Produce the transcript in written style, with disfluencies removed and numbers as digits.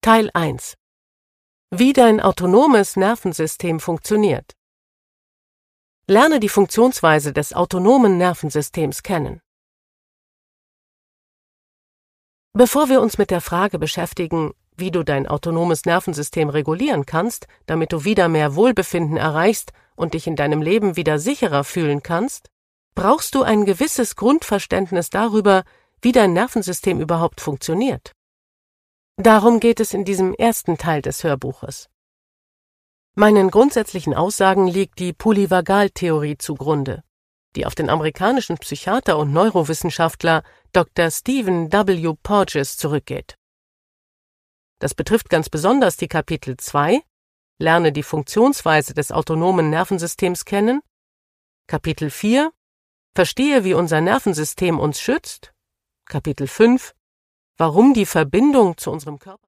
Teil 1: Wie dein autonomes Nervensystem funktioniert. Lerne die Funktionsweise des autonomen Nervensystems kennen. Bevor wir uns mit der Frage beschäftigen, wie du dein autonomes Nervensystem regulieren kannst, damit du wieder mehr Wohlbefinden erreichst und dich in deinem Leben wieder sicherer fühlen kannst, brauchst du ein gewisses Grundverständnis darüber, wie dein Nervensystem überhaupt funktioniert. Darum geht es in diesem ersten Teil des Hörbuches. Meinen grundsätzlichen Aussagen liegt die Polyvagaltheorie zugrunde, die auf den amerikanischen Psychiater und Neurowissenschaftler Dr. Stephen W. Porges zurückgeht. Das betrifft ganz besonders die Kapitel 2, Lerne die Funktionsweise des autonomen Nervensystems kennen, Kapitel 4, Verstehe, wie unser Nervensystem uns schützt, Kapitel 5, Warum die Verbindung zu unserem Körper